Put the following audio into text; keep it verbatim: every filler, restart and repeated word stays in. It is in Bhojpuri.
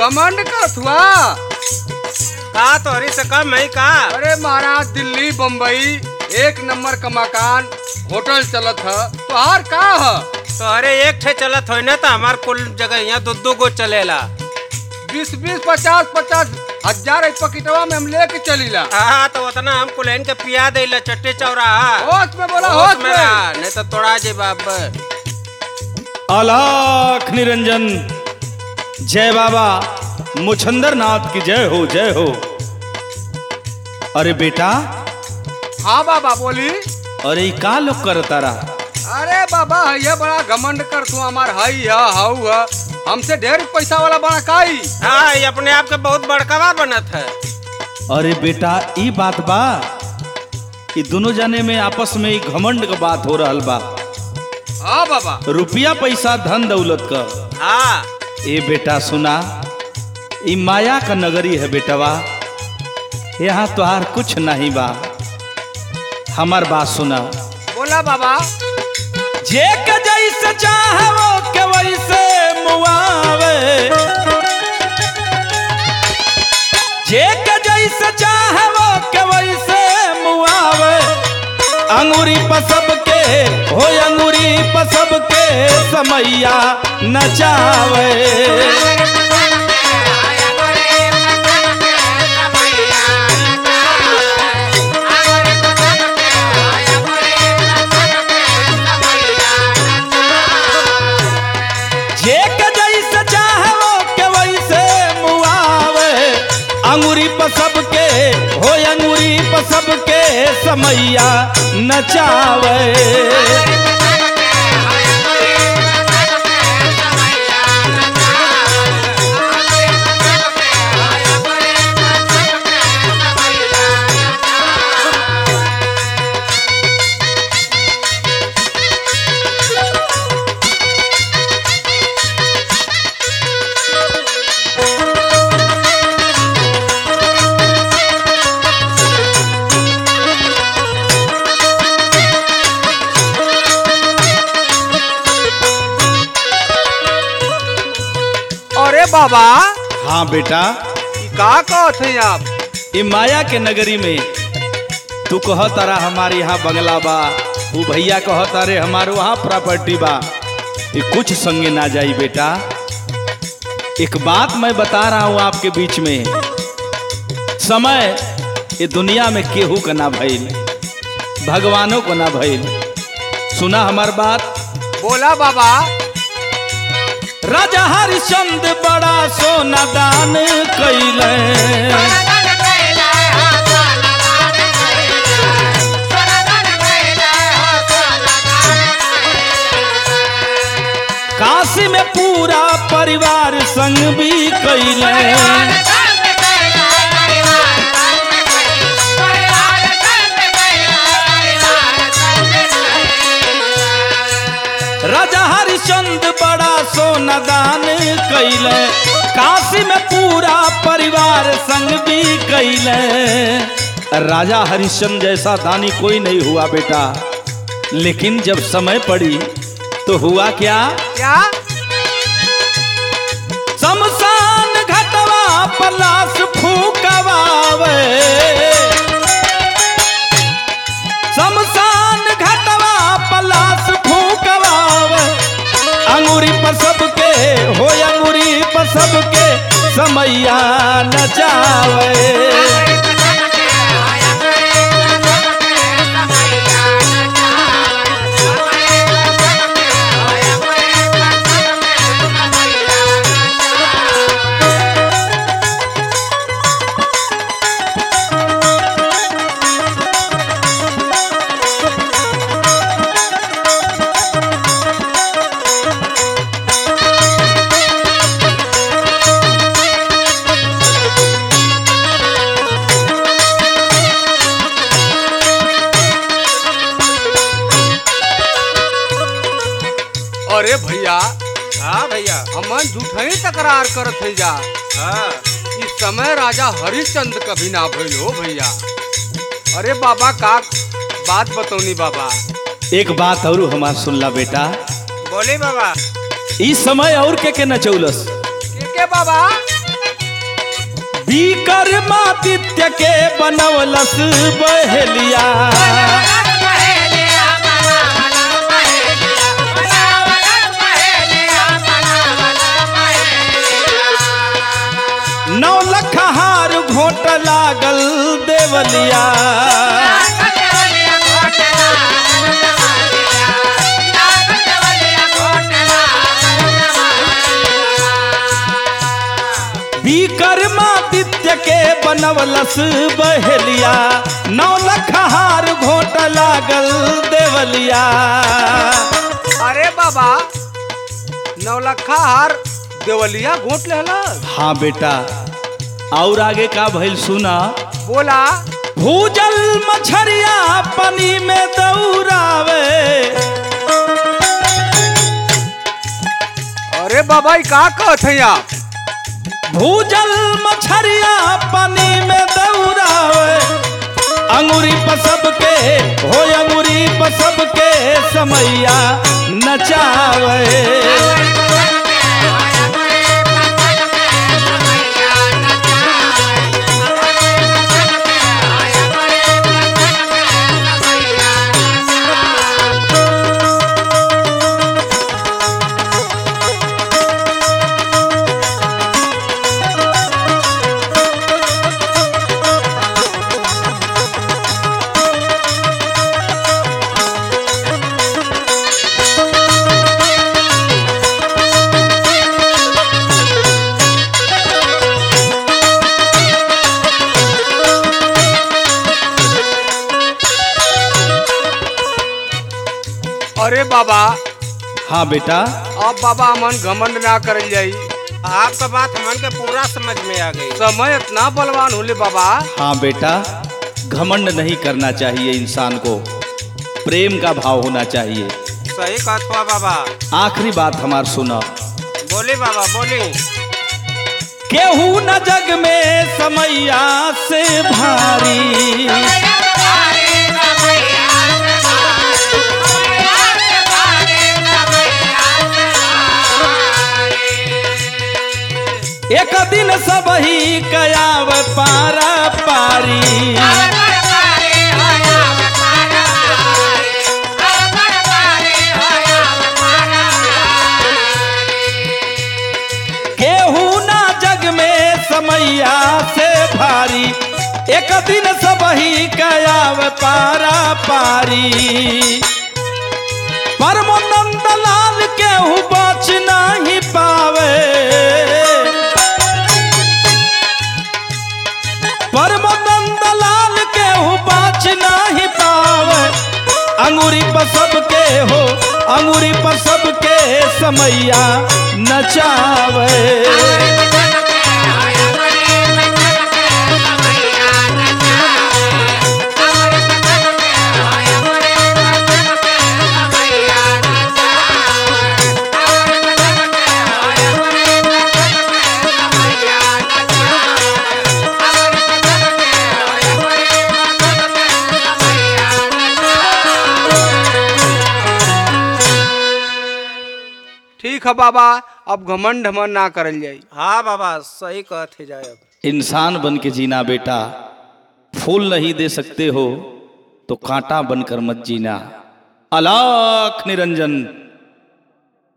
घमंड का थुआ का तोहरी से कम है का? अरे महाराज दिल्ली बम्बई एक नंबर का मकान होटल चलत है तोहार का है? तोहरे एक ठे चलत हो ना तो हमार कुल जगह यहाँ दो दो गो चलेला। बीस बीस पचास पचास हजार पकिटवा में हम लेके चलीला। हाँ तो उतना हम कुलैन के पिया दे चट्टे चौराहा होश में बोला होश में नहीं तो तोड़ा जे बाप। अलाख निरंजन जय बाबा मुछंदर नाथ की जय हो जय हो। अरे बेटा। हाँ बाबा बोली। अरे का लोग करता रहा? अरे बाबा ये बड़ा घमंड कर तू हमार हई है हाउ है हमसे ढेर पैसा वाला बना काई। हाँ ये अपने आप के बहुत बड़कावा बनत है। अरे बेटा ई बात बा ये दोनों जाने में आपस में घमंड का बात हो रहा बा। हाँ बाबा रुपया पैसा धन दौलत का। हाँ ए बेटा सुना ई माया का नगरी है बेटवा यहाँ तुहार कुछ नहीं बा। हमार बात सुना। बोला बाबा। जे के जैसे चाहे वो के वैसे मुआवे जे के जैसे चाहे वो के वैसे मुआवे अंगूरी पसब के हो अंगूरी पसब के समैया नचावे। सब के हो अंगूरी पसब के समैया नचावे। अरे बाबा। हाँ बेटा। का कहत है आप? ये माया के नगरी में तू कह तारा हमारे यहाँ बंगला बा वो भैया कह तारे हमारे वहाँ प्रॉपर्टी बा ये कुछ संगे ना जाई बेटा। एक बात मैं बता रहा हूँ आपके बीच में समय ये दुनिया में केहू का ना भइल भगवानों को ना भइल। सुना हमार बात। बोला बाबा। राजा हरिश्चंद्र बड़ा सोना दान कैले काशी में पूरा परिवार संग भी कैले राजा हरिश्चंद्र बड़ा सोना दान कैले काशी में पूरा परिवार संग भी कैले। राजा हरिश्चंद्र जैसा दानी कोई नहीं हुआ बेटा लेकिन जब समय पड़ी तो हुआ क्या क्या? शमशान घाटवा पर लाश फूकवावे शमशान घाटवा पर लाश फूकवावे अंगूरी पर सबके हो अंगूरी पर सबके समैया नचावे। अरे भैया। हाँ भैया। हमन झूठही तकरार करत है जा। हाँ इस समय राजा हरिश्चंद्र कभी ना भइल हो भैया। अरे बाबा का बात बतौनी बाबा। एक बात और हमार सुनला बेटा। बोली बाबा। इस समय और के के नचौलस के के बाबा? विक्रमादित्य के बनवलस बहेलिया। नौ लख हार घोट लागल देवलिया। विक्रमादित्य के बनवलस बहेलिया। नौ लख हार घोट लागल देवलिया। अरे बाबा नौलखा हार देवलिया घोट लेला। हाँ बेटा, और आगे का भइल सुना। बोला। भूजल मछरिया पानी में दौड़ावे। अरे बाबा ई का कहत हैं आप? भूजल मछरिया पानी में दौड़ावे। अंगूरी पसब के हो अंगूरी पसब के समैया नचावे। अरे बाबा। हाँ बेटा। अब बाबा हमन घमंड ना करल जाई। आपका बात हमन के पूरा समझ में आ गई। समय इतना बलवान होले बाबा। हाँ बेटा, घमंड नहीं करना चाहिए इंसान को, प्रेम का भाव होना चाहिए। सही कहत हुआ बाबा। आखिरी बात हमार सुना। बोली बाबा बोली। केहू न जग में समैया से भारी। एक दिन सब ही कयाव पारा पारी। केहू ना जग में समैया से भारी। एक दिन सब ही कयाव पारा पारी। परमानंद लाल केहू बच नहीं पावे। परमानंद लाल केहू बच नहीं पावे। अंगूरी पर सबके हो अंगूरी पर सबके समैया नचावे। ठीक है बाबा, अब घमंड हमन ना करल जाई। हाँ बाबा सही कहते जाए। अब इंसान बन के जीना बेटा। फूल नहीं दे सकते हो तो कांटा बनकर मत जीना। अलख निरंजन।